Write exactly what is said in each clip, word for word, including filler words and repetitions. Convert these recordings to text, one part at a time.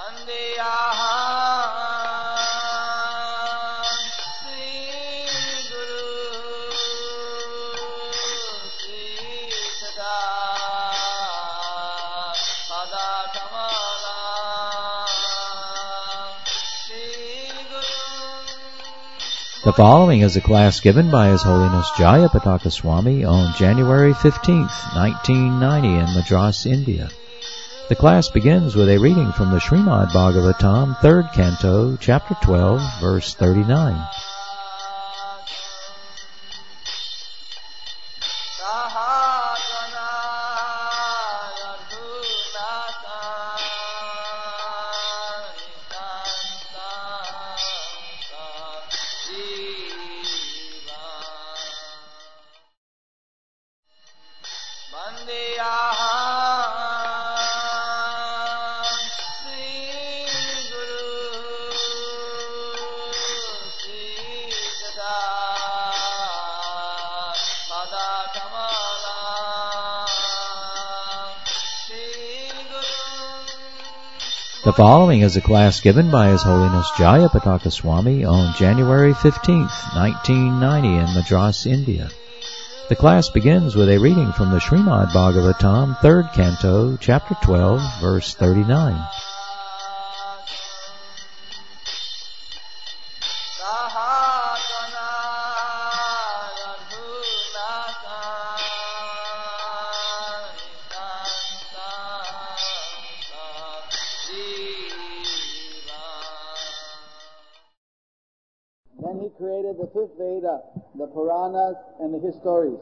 The following is a class given by His Holiness Jayapataka Swami on January fifteenth, nineteen ninety in Madras, India. The class begins with a reading from the Srimad Bhagavatam, third canto, chapter twelve, verse thirty-nine. The following is a class given by His Holiness Jayapataka Swami on January fifteenth, nineteen ninety in Madras, India. The class begins with a reading from the Srimad Bhagavatam, third canto, chapter twelve, verse thirty-nine. Then he created the fifth Veda, the Puranas and the histories.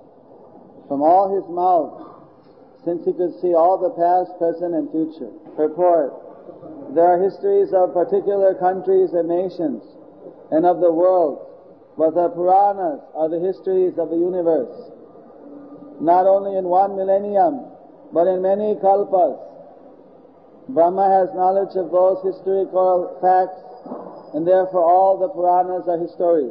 From all his mouth, since he could see all the past, present and future. Purport. There are histories of particular countries and nations and of the world, but the Puranas are the histories of the universe. Not only in one millennium, but in many kalpas. Brahma has knowledge of those historical facts, and therefore all the Puranas are histories.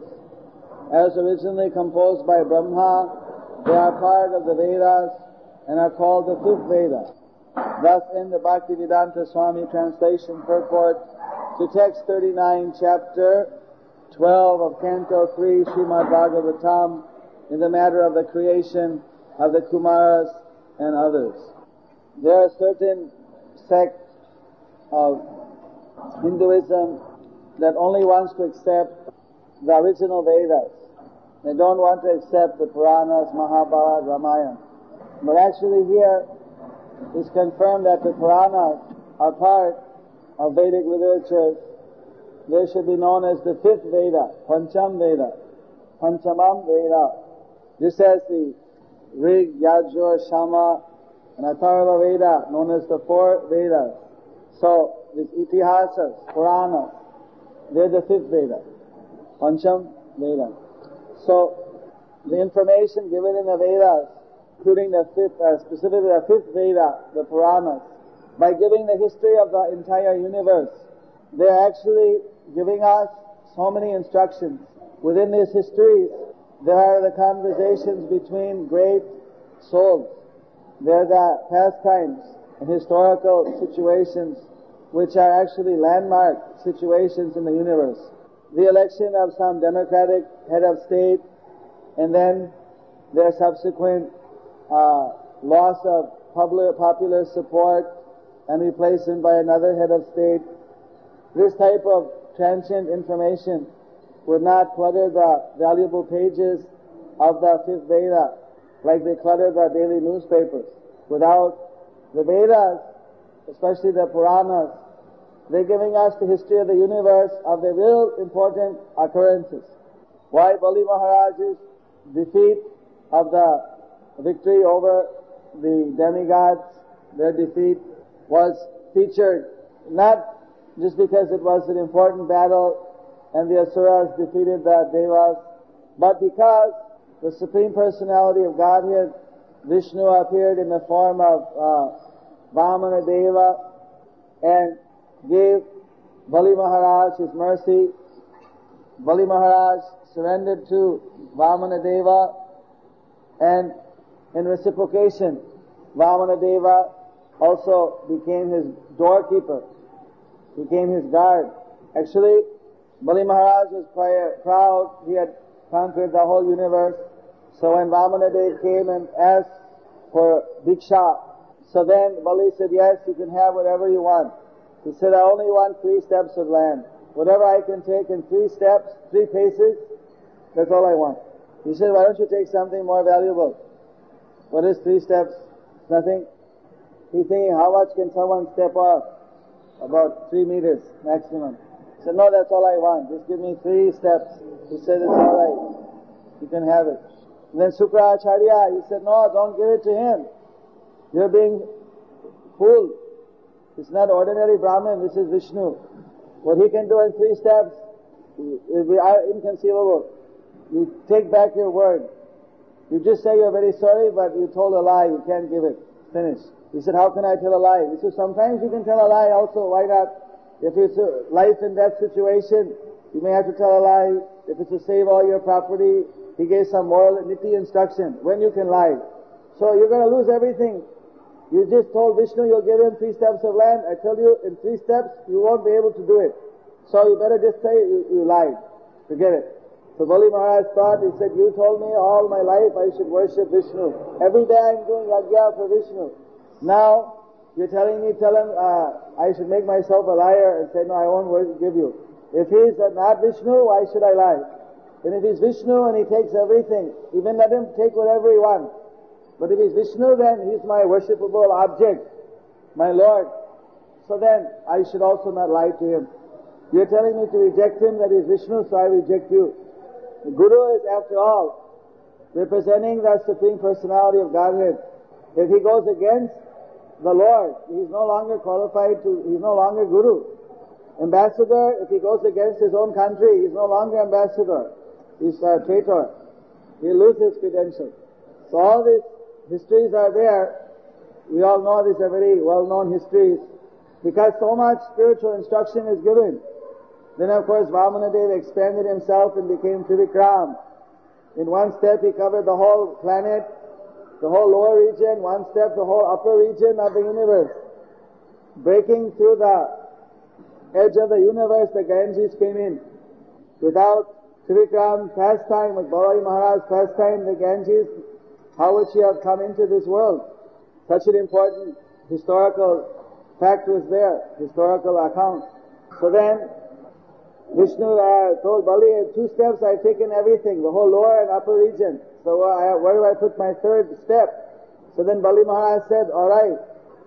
As originally composed by Brahma, they are part of the Vedas and are called the fifth Veda. Thus in the Bhaktivedanta Swami translation purport to text thirty-nine, chapter twelve of Canto three, Srimad Bhagavatam, in the matter of the creation of the Kumaras and others. There are certain sects of Hinduism that only wants to accept the original Vedas. They don't want to accept the Puranas, Mahabharata, Ramayana. But actually here is confirmed that the Puranas are part of Vedic literature. They should be known as the fifth Veda, Pancham Veda, Panchamam Veda. Just as the Rig, Yajur, Shama, and Atharva Veda, known as the four Vedas. So, these Itihasas, Puranas, they're the fifth Veda, Pancham Veda. So, the information given in the Vedas, including the fifth, uh, specifically the fifth Veda, the Puranas, by giving the history of the entire universe, they're actually giving us so many instructions. Within these histories, there are the conversations between great souls. There are the pastimes and historical situations which are actually landmark situations in the universe. The election of some democratic head of state, and then their subsequent uh, loss of public, popular support and replacement by another head of state. This type of transient information would not clutter the valuable pages of the fifth Veda like they clutter the daily newspapers. Without the Vedas, especially the Puranas, they're giving us the history of the universe, of the real important occurrences. Why Bali Maharaj's defeat of the victory over the demigods, their defeat was featured not just because it was an important battle and the Asuras defeated the Devas, but because the Supreme Personality of Godhead, Vishnu, appeared in the form of uh, Vamana Deva and gave Bali Maharaj his mercy. Bali Maharaj surrendered to Vamana Deva, and in reciprocation, Vamana Deva also became his doorkeeper. became his guard. Actually, Bali Maharaj was quite proud. He had conquered the whole universe. So when Vamanadev came and asked for Diksha, so then Bali said, yes, you can have whatever you want. He said, I only want three steps of land. Whatever I can take in three steps, three paces, that's all I want. He said, why don't you take something more valuable? What is three steps? Nothing. He's thinking, how much can someone step off? About three meters maximum. He said, no, that's all I want. Just give me three steps. He said, it's all right. You can have it. And then Sukracharya, he said, no, don't give it to him. You're being fooled. It's not ordinary Brahmin, this is Vishnu. What he can do in three steps is inconceivable. You take back your word. You just say you're very sorry, but you told a lie, you can't give it. Finish. He said, how can I tell a lie? He said, sometimes you can tell a lie also, why not? If it's a life and death situation, you may have to tell a lie. If it's to save all your property, he gave some moral niti instruction, when you can lie. So you're going to lose everything. You just told Vishnu you'll give him three steps of land. I tell you, in three steps, you won't be able to do it. So you better just say you, you lied. Forget it. So Bali Maharaj thought, he said, you told me all my life I should worship Vishnu. Every day I'm doing yajna for Vishnu. Now, you're telling me, tell him, uh, I should make myself a liar and say, no, I won't give you. If he's not Vishnu, why should I lie? And if he's Vishnu and he takes everything, even let him take whatever he wants. But if he's Vishnu, then he's my worshipable object, my Lord. So then, I should also not lie to him. You're telling me to reject him, that he's Vishnu, so I reject you. The Guru is, after all, representing the Supreme Personality of Godhead. If he goes against the Lord, he's no longer qualified to, he's no longer Guru. Ambassador, if he goes against his own country, he's no longer ambassador. He's a traitor. He'll lose his credentials. So all these histories are there. We all know these are very well-known histories. Because so much spiritual instruction is given. Then of course Vamanadev expanded himself and became Trivikram. In one step he covered the whole planet, the whole lower region, one step the whole upper region of the universe. Breaking through the edge of the universe, the Ganges came in. Without Trivikram pastime, with Balaji Maharaj pastime, the Ganges, how would she have come into this world? Such an important historical fact was there, historical account. So then, Vishnu uh, told Bali, in two steps I've taken everything, the whole lower and upper region. So uh, I, where do I put my third step? So then Bali Maharaj said, alright,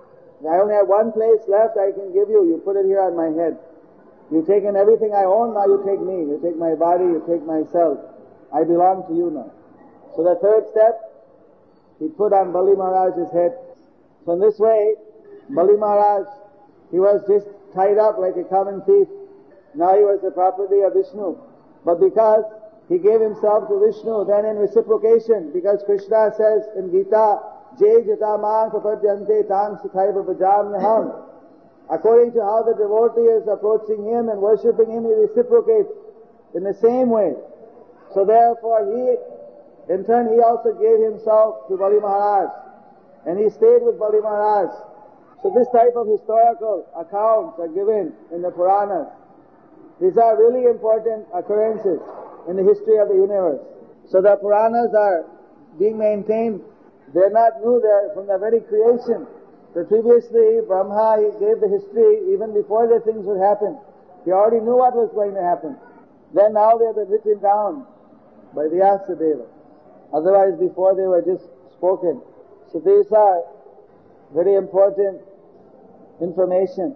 I only have one place left I can give you. You put it here on my head. You've taken everything I own, now you take me. You take my body, you take myself. I belong to you now. So the third step, he put on Bali Maharaj's head. So in this way, Bali Maharaj, he was just tied up like a common thief. Now he was the property of Vishnu. But because he gave himself to Vishnu, then in reciprocation, because Krishna says in Gita, Jai jata man papadyante tang sukhaiva bhajamyaham. According to how the devotee is approaching him and worshipping him, he reciprocates in the same way. So therefore he, in turn, he also gave himself to Bali Maharaj. And he stayed with Bali Maharaj. So this type of historical accounts are given in the Puranas. These are really important occurrences in the history of the universe. So the Puranas are being maintained. They're not new, they're from the very creation. So previously, Brahma, he gave the history even before the things would happen. He already knew what was going to happen. Then now they have been written down by Vyasadeva. Otherwise, before they were just spoken. So these are very important information.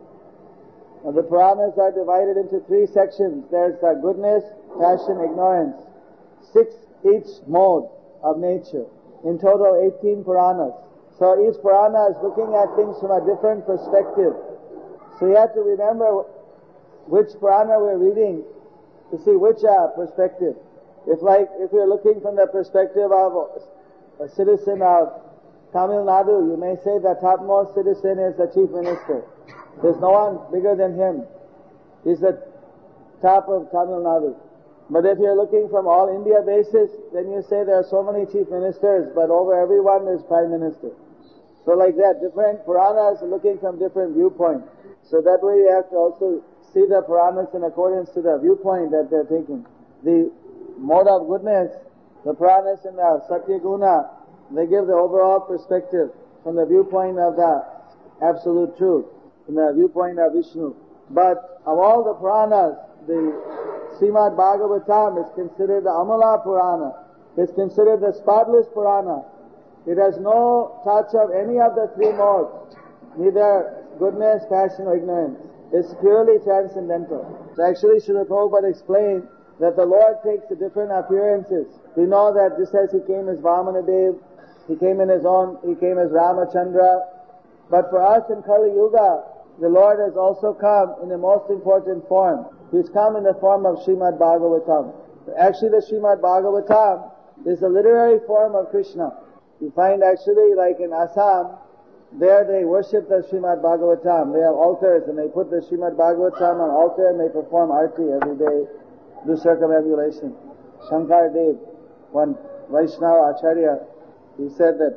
Now the Puranas are divided into three sections. There's uh, goodness, passion, ignorance. Six each mode of nature. In total, eighteen Puranas. So each Purana is looking at things from a different perspective. So you have to remember which Purana we're reading to see which uh, perspective. If like, if we're looking from the perspective of a citizen of Tamil Nadu, you may say the topmost citizen is the chief minister. There's no one bigger than him. He's the top of Tamil Nadu. But if you're looking from all India basis, then you say there are so many chief ministers, but over everyone is prime minister. So like that, different Puranas are looking from different viewpoints. So that way you have to also see the Puranas in accordance to the viewpoint that they're taking. The mode of goodness, the Puranas in the Satya Guna, they give the overall perspective from the viewpoint of the absolute truth, from the viewpoint of Vishnu. But of all the Puranas, the Srimad Bhagavatam is considered the Amala Purana. It's considered the spotless Purana. It has no touch of any of the three modes, neither goodness, passion, or ignorance. It's purely transcendental. So actually Srila Prabhupada explained that the Lord takes the different appearances. We know that just as He came as Vamanadev, He came in His own, He came as Ramachandra. But for us in Kali Yuga, the Lord has also come in the most important form. He's come in the form of Srimad Bhagavatam. Actually the Srimad Bhagavatam is the literary form of Krishna. You find actually like in Assam, there they worship the Srimad Bhagavatam. They have altars and they put the Srimad Bhagavatam on altar and they perform arti every day, do circumambulation. Shankar Dev, one Vaishnava Acharya, he said that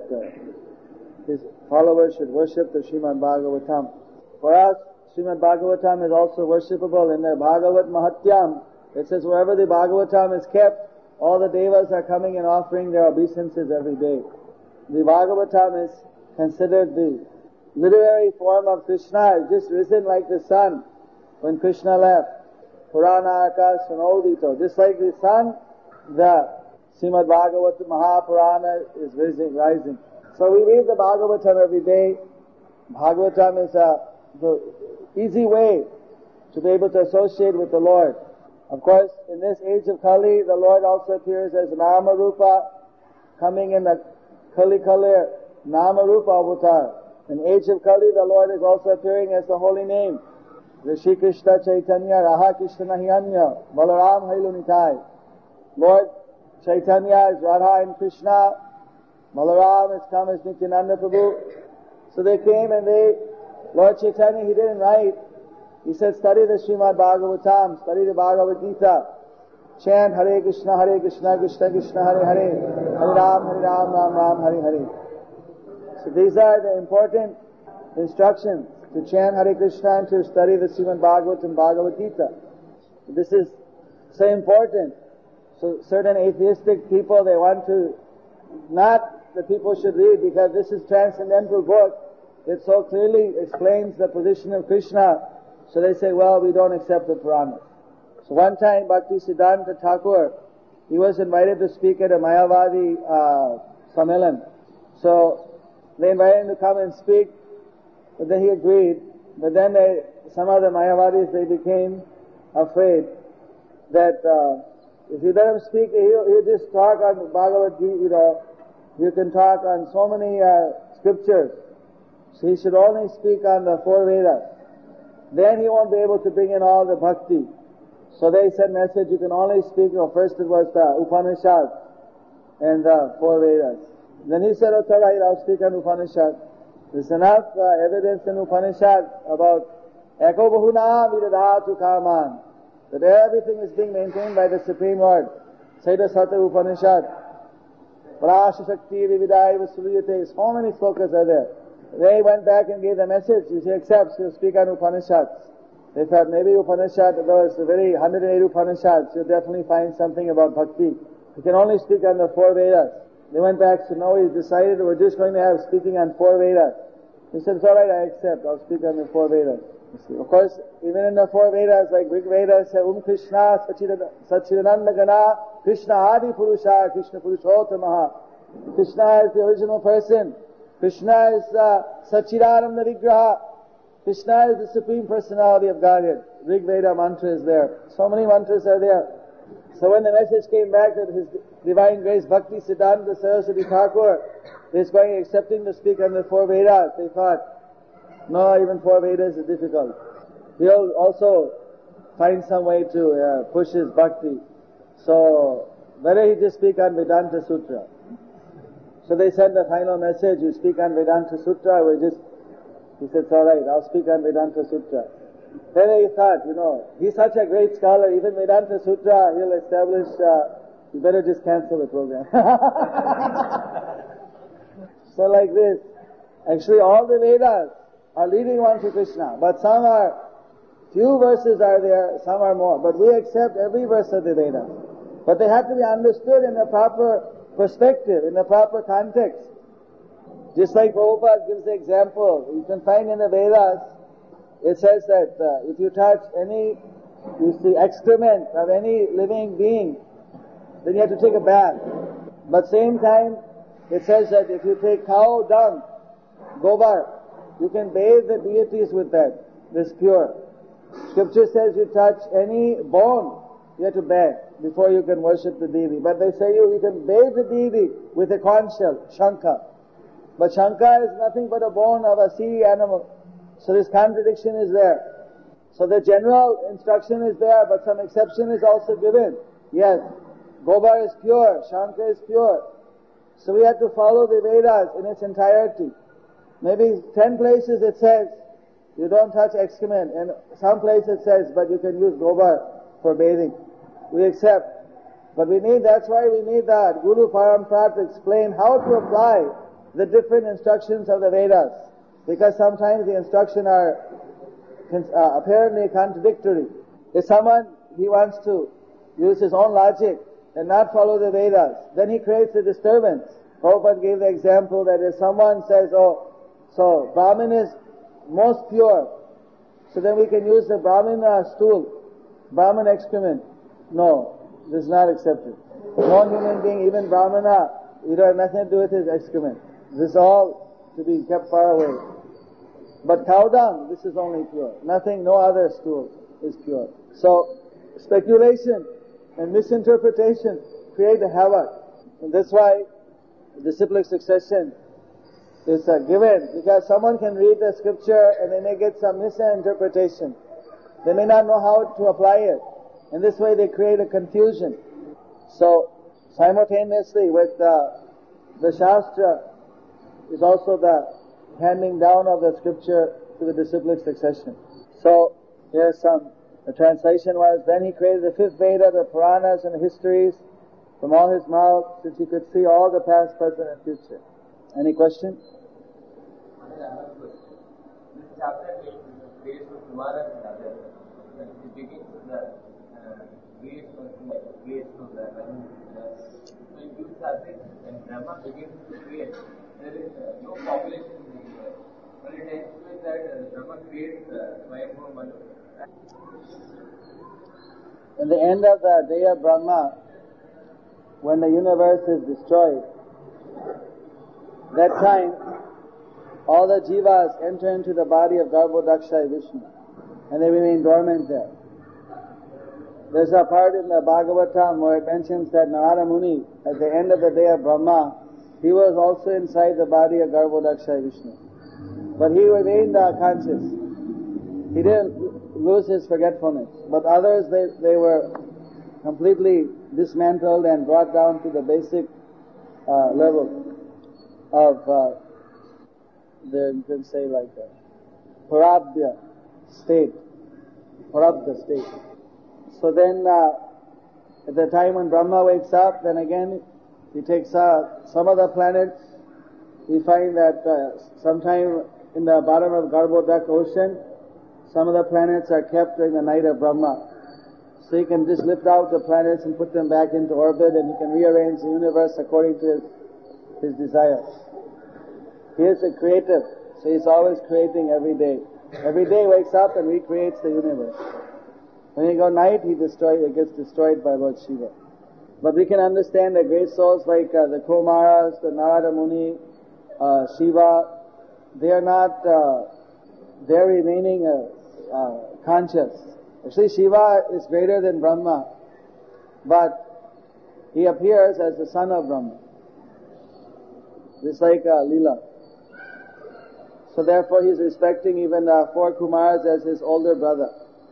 uh, his followers should worship the Srimad Bhagavatam. For us, Srimad Bhagavatam is also worshipable in the Bhagavat Mahatyam. It says wherever the Bhagavatam is kept, all the devas are coming and offering their obeisances every day. The Bhagavatam is considered the literary form of Krishna. It's just risen like the sun when Krishna left. Purana Akas Sanodito. Just like the sun, the Srimad Bhagavata Mahapurana is rising, rising. So we read the Bhagavatam every day. Bhagavatam is a, the easy way to be able to associate with the Lord. Of course, in this age of Kali, the Lord also appears as Nama Rupa, coming in the Kali Kalir, Nama Rupa avatar. In the age of Kali, the Lord is also appearing as the holy name. Rishi Krishna Chaitanya Raha Krishna Nahiyanya Balaram Hailunitai. Lord Chaitanya is Radha and Krishna. Balaram has come as Nityananda Prabhu. So they came and they, Lord Chaitanya, he didn't write. He said, study the Srimad Bhagavatam, study the Bhagavad Gita. Chant Hare Krishna, Hare Krishna, Krishna Krishna, Hare Hare. Hare Ram, Hare Ram, Ram Ram, Hare Hare. So these are the important instructions, to chant Hare Krishna and to study the Srimad Bhagavatam, Bhagavad Gita. This is so important. So certain atheistic people, they want to, not that people should read because this is transcendental book. It so clearly explains the position of Krishna. So they say, well, we don't accept the Purana. So one time Bhakti Siddhanta Thakur, he was invited to speak at a Mayavadi uh, Sammelan. So they invited him to come and speak, but then he agreed. But then they, some of the Mayavadis, they became afraid that uh, if you let him speak, he'll, he'll just talk on Bhagavad Gita, you know, you can talk on so many uh, scriptures. So he should only speak on the four Vedas. Then he won't be able to bring in all the bhakti. So they sent message, you can only speak, you know, first it was the Upanishad and the four Vedas. Then he said, okay, right, I'll speak on Upanishad. There's enough uh, evidence in Upanishad about Eko Bahuna Vidadhatu Kaman, that everything is being maintained by the Supreme Lord. Saita Sata Upanishad. Prasha Shakti Vividai Vasuriyate. So many slokas are there. They went back and gave the message. If he accepts, he'll speak on Upanishads. They thought maybe Upanishad, there was a very one hundred eight Upanishads, you'll definitely find something about bhakti. He can only speak on the four Vedas. They went back, so no, he decided we're just going to have speaking on four Vedas. He said, it's alright, I accept, I'll speak on the four Vedas. Of course, even in the four Vedas, like Rig Vedas say, Um Krishna Sachidananda Gana, Krishna Adi Purusha, Krishna Purushotamaha. Krishna is the original person. Krishna is uh, Sachidananda Vigraha. Krishna is the Supreme Personality of Godhead. Rig Veda mantra is there. So many mantras are there. So when the message came back that His Divine Grace Bhakti Siddhanta Saraswati Thakur is going accepting to speak on the four Vedas, they thought, no, even four Vedas is difficult. He'll also find some way to uh, push his bhakti. So better he just speak on Vedanta Sutra. So they sent the final message, you speak on Vedanta Sutra, we just, he said, it's alright, I'll speak on Vedanta Sutra. Then he thought, you know, he's such a great scholar, even Vedanta Sutra, he'll establish, uh, you better just cancel the program. So like this, actually all the Vedas are leading one to Krishna, but some are, few verses are there, some are more, but we accept every verse of the Vedas. But they have to be understood in the proper perspective, in the proper context. Just like Prabhupada gives the example, you can find in the Vedas, it says that uh, if you touch any, you see excrement of any living being, then you have to take a bath. But same time, it says that if you take cow dung, gobar, you can bathe the deities with that. This pure. Scripture says you touch any bone, you have to bathe before you can worship the deity. But they say you, you can bathe the deity with a conch shell, shankha. But shankha is nothing but a bone of a sea animal. So this contradiction is there. So the general instruction is there, but some exception is also given. Yes, gobar is pure, shankha is pure. So we have to follow the Vedas in its entirety. Maybe ten places it says, you don't touch excrement, and some place it says, but you can use gobar for bathing. We accept. But we need, that's why we need that Guru Parampara to explain how to apply the different instructions of the Vedas. Because sometimes the instructions are uh, apparently contradictory. If someone, he wants to use his own logic and not follow the Vedas, then he creates a disturbance. Prabhupada gave the example that if someone says, oh, so Brahmin is most pure, so then we can use the Brahmin uh, stool, Brahmin excrement. No, this is not accepted. No human being, even Brahmana, it has nothing to do with his excrement. This is all to be kept far away. But cow dung, this is only pure. Nothing, no other stool is pure. So, speculation and misinterpretation create a havoc. And that's why disciplic succession is uh, given, because someone can read the scripture and they may get some misinterpretation. They may not know how to apply it. And this way they create a confusion. So, simultaneously with uh, the Shastra is also the handing down of the scripture to the disciplic succession. So, here's some, the translation was, then he created the fifth Veda, the Puranas and the histories from all his mouth, since he could see all the past, present and future. Any question? This chapter creates with Kumara and others. It begins with the creation of the creation of the so in two subjects, when Brahma begins to create, there is uh, no population in the universe. But it ends with that uh, Brahma creates uh, Swayambhu Manu. In the end of the day of Brahma, when the universe is destroyed, that time all the jivas enter into the body of Garbhodaksha Vishnu, and they remain dormant there. There's a part in the Bhagavatam where it mentions that Narada Muni, at the end of the day of Brahma, he was also inside the body of Garbhodaksha Vishnu. But he remained uh, conscious. He didn't lose his forgetfulness. But others, they, they were completely dismantled and brought down to the basic uh, level of, uh, the, you can say like a Parabdya state, Parabdha state. So then, uh, at the time when Brahma wakes up, then again, he takes uh, some of the planets. We find that uh, sometime in the bottom of Garbhodak ocean, some of the planets are kept during the night of Brahma. So he can just lift out the planets and put them back into orbit, and he can rearrange the universe according to his, his desires. He is a creative, so he's always creating every day. Every day he wakes up and recreates the universe. When you go night, he destroy, it gets destroyed by Lord Shiva. But we can understand that great souls like uh, the Kumaras, the Narada Muni, uh, Shiva, they are not, uh, they're remaining uh, uh, conscious. Actually, Shiva is greater than Brahma, but he appears as the son of Brahma. Just like uh, Leela. So therefore he is respecting even the four Kumaras as his older brother.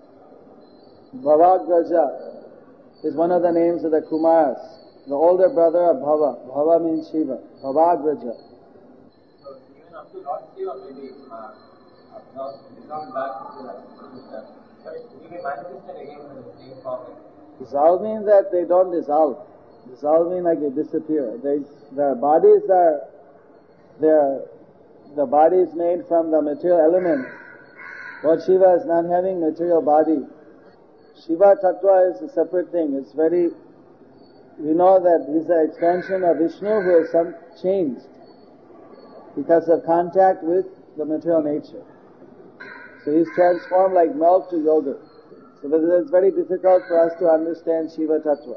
Bhavagraja is one of the names of the Kumaras, the older brother of Bhava. Bhava means Shiva. Bhavagraja. So even up to Lord Shiva maybe uh, not become back to the system, but he may manifest again in the same form. Dissolve means that they don't dissolve. Dissolve means like they disappear. They, their bodies are, their the body is made from the material elements. Lord Shiva is not having material body. Shiva Tattva is a separate thing. It's very, you know that he's an expansion of Vishnu who is some changed because of contact with the material nature. So he's transformed like milk to yogurt. So it's very difficult for us to understand Shiva Tattva.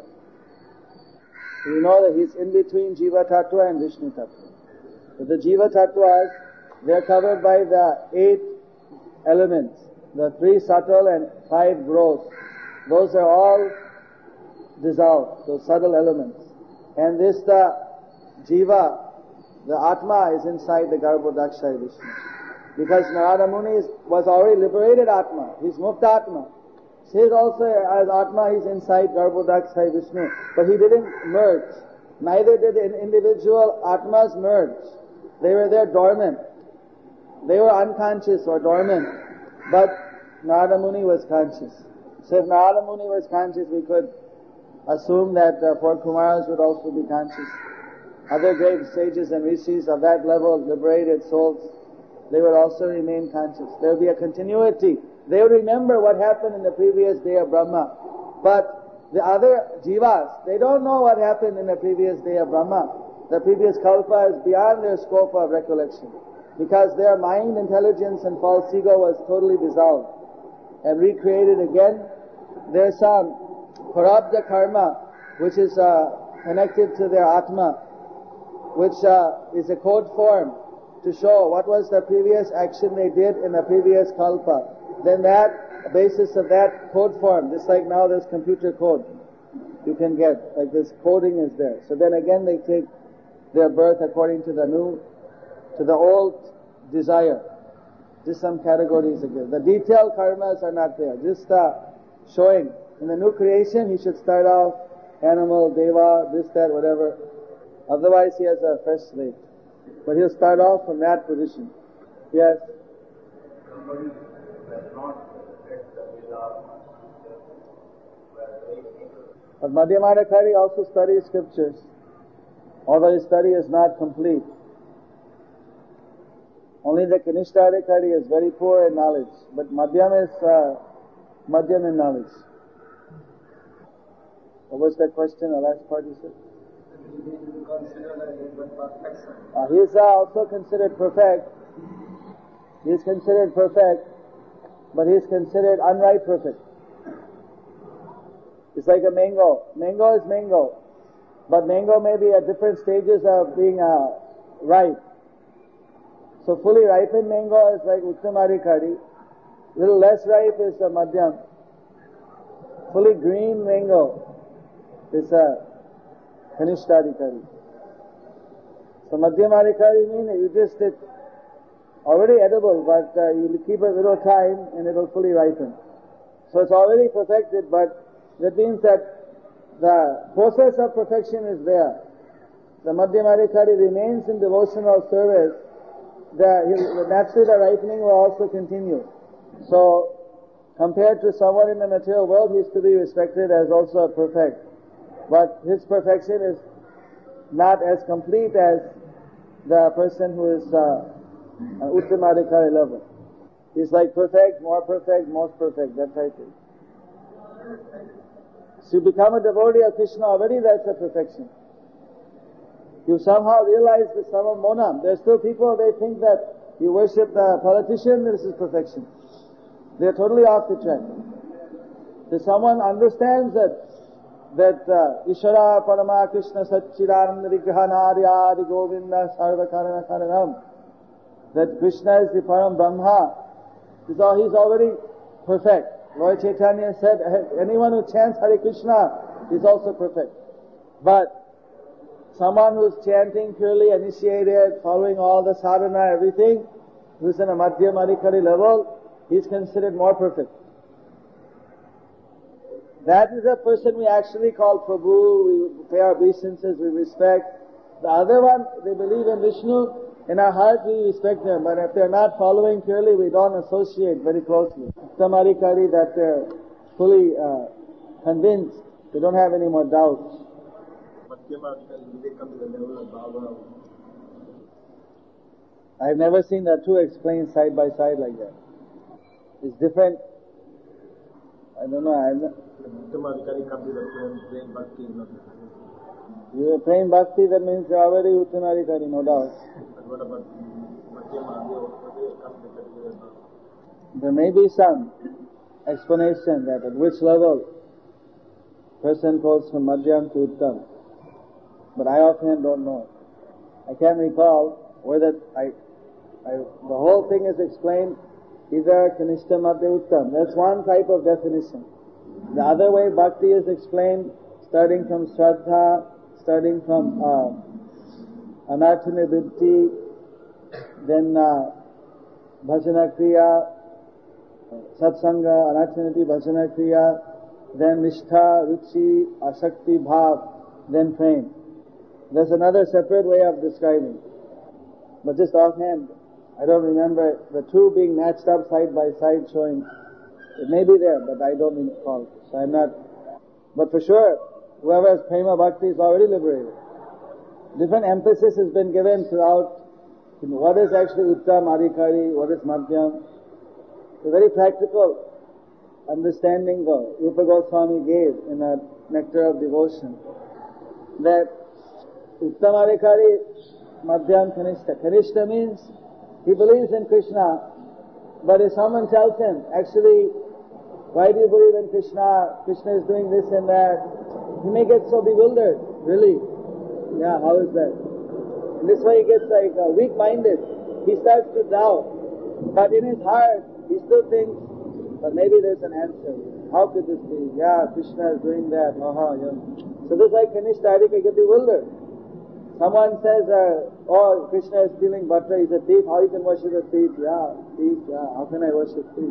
We know that he's in between Jiva Tattva and Vishnu Tattva. But the Jiva Tattvas, they're covered by the eight elements, the three subtle and five gross. Those are all dissolved, those subtle elements. And this, the Jiva, the Atma is inside the Garbhodakshaya Vishnu. Because Narada Muni was already liberated Atma. He's Mukta Atma. So he's also, as Atma, he's inside Garbhodakshaya Vishnu. But he didn't merge. Neither did the individual Atmas merge. They were there dormant. They were unconscious or dormant. But Narada Muni was conscious. So if Narada Muni was conscious, we could assume that uh, four Kumaras would also be conscious. Other great sages and rishis of that level, liberated souls, they would also remain conscious. There would be a continuity. They would remember what happened in the previous day of Brahma. But the other jivas, they don't know what happened in the previous day of Brahma. The previous kalpa is beyond their scope of recollection. Because their mind, intelligence and false ego was totally dissolved and recreated again. There's some prarabdha karma which is uh, connected to their atma, which uh, is a code form to show what was the previous action they did in the previous kalpa. Then that, basis of that code form, just like now there's computer code you can get, like this coding is there. So then again they take their birth according to the new, to the old desire. Just some categories again. The detailed karmas are not there. Just uh, showing. In the new creation he should start off animal, deva, this, that, whatever. Otherwise he has a fresh slate. But he'll start off from that position. Yes? Somebody does not respect the Vedas, but Madhyamadikari also studies scriptures, although his study is not complete. Only the Kanishthadikari is very poor in knowledge, but Madhyam is uh, Madhyam in knowledge. What was that question, the last part you said? Uh, he is uh, also considered perfect. He is considered perfect, but he is considered unripe perfect. It's like a mango. Mango is mango, but mango may be at different stages of being uh, ripe. So fully ripened mango is like Uttamadikari. Little less ripe is a Madhyam. Fully green mango is a Kanishthadikari. So Madhyamadikari means you just, it's already edible, but uh, you keep a little time and it'll fully ripen. So it's already perfected, but that means that the process of perfection is there. The Madhyamadikari remains in devotional service. The, naturally the ripening will also continue. So compared to someone in the material world, he is to be respected as also a perfect. But his perfection is not as complete as the person who is uh, an Uttamadikari level. He's like perfect, more perfect, most perfect, that type of. So you become a devotee of Krishna already, that's a perfection. You somehow realize the sum of monam. There's still people, they think that you worship the politician, this is perfection. They're totally off the track. If someone understands that that uh, Ishvara Parama Krishna Satchidananda Vigrahanarya Adi Govinda Sarva Karana Karanam, that Krishna is the Param Brahma, he's already perfect. Lord Chaitanya said, anyone who chants Hare Krishna is also perfect. But someone who's chanting purely initiated, following all the sadhana, everything, who's in a Madhyamadikari level, he's considered more perfect. That is a person we actually call Prabhu, we pay our obeisances, we respect. The other one, they believe in Vishnu, in our heart we respect them, but if they're not following purely, we don't associate very closely. Samadhikari, that they're fully uh, convinced, they don't have any more doubts. Madhyamadikari, they come to the level of Baba. I've never seen the two explained side by side like that. It's different. I don't know. I'm not. You are praying bhakti, that means you're already Uttamadikari, no doubt. There may be some explanation that at which level person goes from Madhyam to Uttam. But I offhand don't know. I can't recall whether I, I, the whole thing is explained either Kanishta, Madhya, Uttam. That's one type of definition. The other way bhakti is explained starting from Shraddha, starting from uh, Anarthana Vritti, then uh, Bhajana Kriya, Satsanga, Anarthanati, Bhajana Kriya, then Nishtha, Ruchi, Asakti, Bhav, then praying. There's another separate way of describing. But just offhand, I don't remember the two being matched up side by side showing. It may be there, but I don't recall. So I'm not. But for sure, whoever has Prema Bhakti is already liberated. Different emphasis has been given throughout. You know, what is actually Uttam, Adhikari, what is Madhyam. A very practical understanding the Rupa Goswami gave in a Nectar of Devotion. That Uttam, Adhikari, Madhyam, Kanishta. Kanishta means he believes in Krishna, but if someone tells him, actually, why do you believe in Krishna? Krishna is doing this and that. He may get so bewildered. Really? Yeah, how is that? And this way he gets like uh, weak-minded. He starts to doubt. But in his heart, he still thinks, but maybe there's an answer. How could this be? Yeah, Krishna is doing that. Uh-huh, yeah. So this like Kanishta, he get bewildered. Someone says, uh, oh, Krishna is stealing butter, he's a thief, how you can worship a thief? Yeah, thief, yeah, how can I worship thief?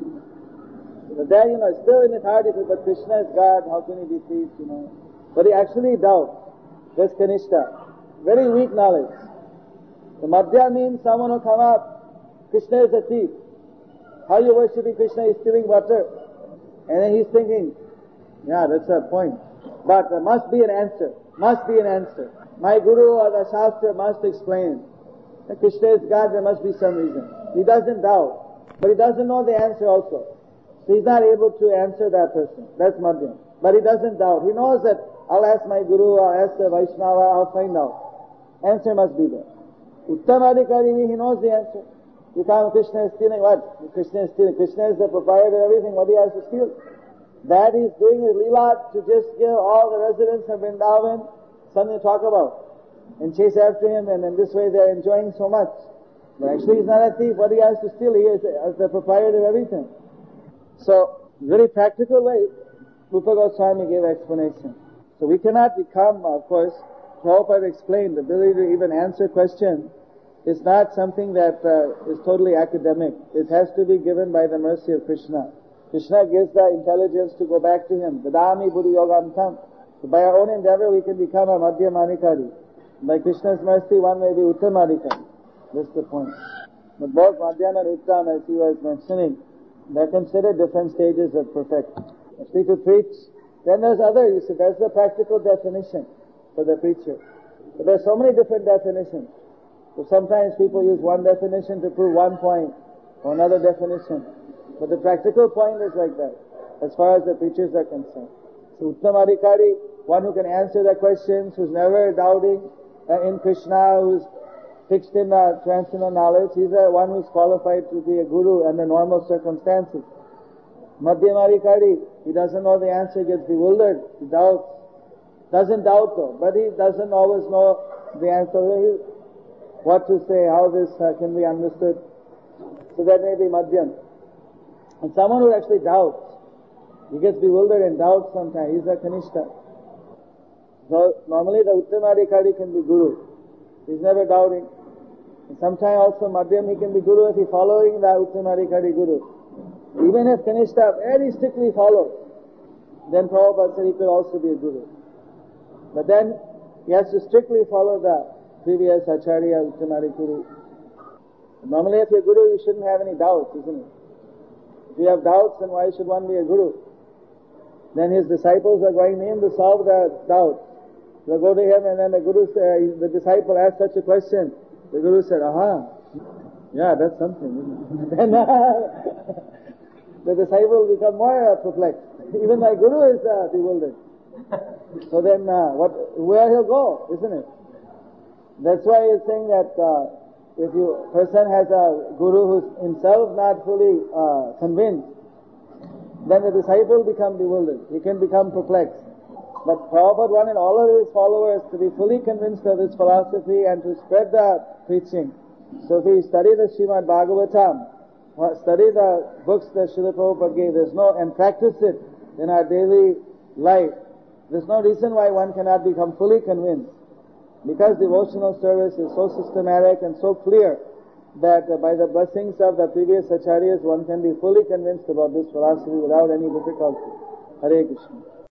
But there, you know, still in his heart he says, but Krishna is God, how can he be thief, you know? But he actually doubts. That's Kanishta. Very weak knowledge. The Madhya means someone will come up, Krishna is a thief. How you worshiping Krishna, he's stealing butter. And then he's thinking, yeah, that's the point. But there must be an answer. Must be an answer. My Guru or the Shastra must explain that Krishna is God, there must be some reason. He doesn't doubt, but he doesn't know the answer also. So he's not able to answer that person. That's Madhyam. But he doesn't doubt. He knows that I'll ask my Guru, I'll ask the Vaishnava, I'll find out. Answer must be there. Uttamadikari, he knows the answer. You come, Krishna is stealing what? Krishna is stealing. Krishna is the proprietor of everything. What he has to steal? That he's doing his leela to just give all the residents of Vrindavan something to talk about and chase after him, and in this way they're enjoying so much. But actually he's not a thief. What he has to steal, he is the proprietor of everything. So, very practical way, Rupa Goswami gave explanation. So we cannot become, of course, Prabhupada explained, the ability to even answer questions is not something that uh, is totally academic. It has to be given by the mercy of Krishna. Krishna gives the intelligence to go back to him. Dadami buddhi yogam tam. So by our own endeavor we can become a Madhyamadikari. By Krishna's mercy one may be Uttamadikari. That's the point. But both Madhyam and Uttam, as he was mentioning, they're considered different stages of perfection. Actually to preach, then there's other, you see, that's the practical definition for the preacher. But there's so many different definitions. So sometimes people use one definition to prove one point, or another definition. But the practical point is like that, as far as the preachers are concerned. So Uttamadikari, one who can answer the questions, who's never doubting uh, in Krishna, who's fixed in uh, transcendental knowledge, he's the one who's qualified to be a guru under normal circumstances. Madhyamadikari, he doesn't know the answer, gets bewildered, he doubts. Doesn't doubt though, but he doesn't always know the answer, what to say, how this uh, can be understood. So that may be Madhyam. And someone who actually doubts, he gets bewildered and doubts sometimes. He's a Kanishta. So normally the Uttamadikari can be Guru. He's never doubting. And sometimes also Madhyam he can be Guru if he's following the Uttamadikari Guru. Even if Kanishta very strictly follows, then Prabhupada said he could also be a Guru. But then he has to strictly follow the previous Acharya Uttamadikari. Normally if you're Guru you shouldn't have any doubts, isn't it? If you have doubts, then why should one be a Guru? Then his disciples are going to him to solve the doubts. They'll go to him and then the Guru, uh, the disciple asks such a question. The Guru said, aha, Yeah, that's something. Then uh, the disciple become more uh, perplexed. Even my guru is uh, bewildered. So then, uh, what? Where he'll go, isn't it? That's why he's saying that uh, if you person has a guru who's himself not fully uh, convinced, then the disciple become bewildered. He can become perplexed. But Prabhupada wanted all of his followers to be fully convinced of this philosophy and to spread the preaching. So if we study the Srimad Bhagavatam, study the books that Srila Prabhupada gave, there's no, and practice it in our daily life, there's no reason why one cannot become fully convinced. Because devotional service is so systematic and so clear that uh, by the blessings of the previous acharyas, one can be fully convinced about this philosophy without any difficulty. Hare Krishna.